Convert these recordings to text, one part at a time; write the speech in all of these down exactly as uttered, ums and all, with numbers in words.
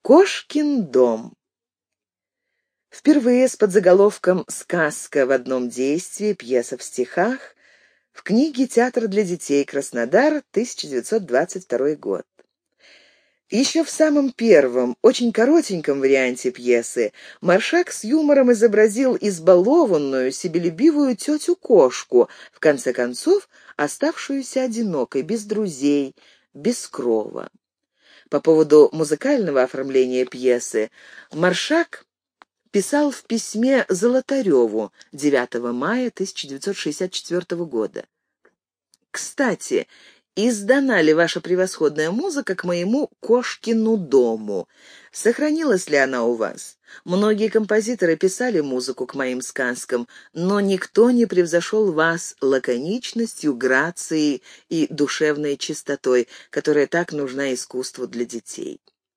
Кошкин дом. Впервые с подзаголовком «Сказка в одном действии. Пьеса в стихах» в книге «Театр для детей. Краснодар. тысяча девятьсот двадцать второй год». Еще в самом первом, очень коротеньком варианте пьесы Маршак с юмором изобразил избалованную, себелюбивую тетю-кошку, в конце концов оставшуюся одинокой, без друзей, без крова. По поводу музыкального оформления пьесы Маршак писал в письме Золотареву девятого мая тысяча девятьсот шестьдесят четвёртого года. «Кстати, издана ли ваша превосходная музыка к моему Кошкину дому? Сохранилась ли она у вас? Многие композиторы писали музыку к моим сказкам, но никто не превзошел вас лаконичностью, грацией и душевной чистотой, которая так нужна искусству для детей».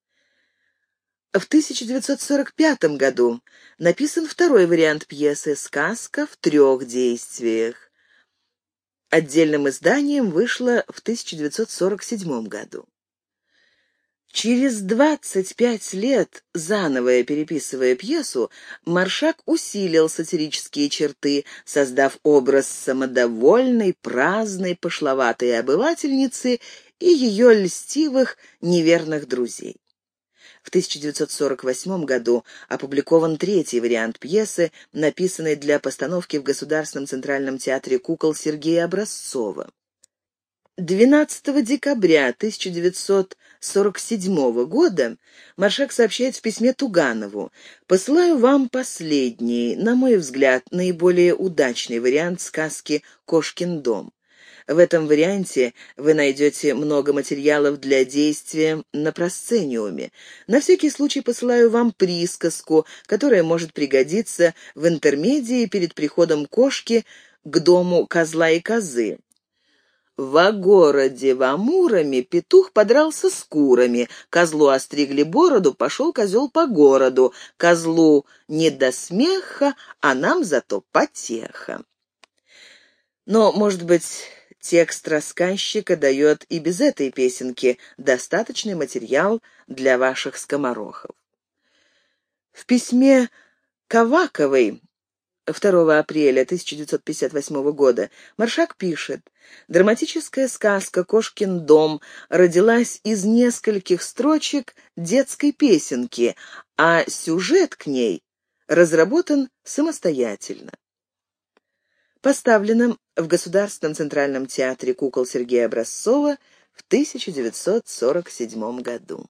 В тысяча девятьсот сорок пятом году написан второй вариант пьесы «Сказка в трех действиях». Отдельным изданием вышло в тысяча девятьсот сорок седьмом году. Через двадцать пять лет, заново переписывая пьесу, Маршак усилил сатирические черты, создав образ самодовольной, праздной, пошловатой обывательницы и ее льстивых, неверных друзей. В тысяча девятьсот сорок восьмом году опубликован третий вариант пьесы, написанный для постановки в Государственном центральном театре кукол Сергея Образцова. двенадцатого декабря тысяча девятьсот сорок седьмого года Маршак сообщает в письме Туганову: «Посылаю вам последний, на мой взгляд, наиболее удачный вариант сказки «Кошкин дом». В этом варианте вы найдете много материалов для действия на просцениуме. На всякий случай посылаю вам присказку, которая может пригодиться в интермедии перед приходом кошки к дому козла и козы. Во городе в Амуроме петух подрался с курами, козлу остригли бороду, пошел козел по городу, козлу не до смеха, а нам зато потеха». Но, может быть, текст рассказчика дает и без этой песенки достаточный материал для ваших скоморохов. В письме Каваковой второго апреля тысяча девятьсот пятьдесят восьмого года Маршак пишет: «Драматическая сказка «Кошкин дом» родилась из нескольких строчек детской песенки, а сюжет к ней разработан самостоятельно». Поставлена в Государственном центральном театре кукол Сергея Образцова в тысяча девятьсот сорок седьмом году.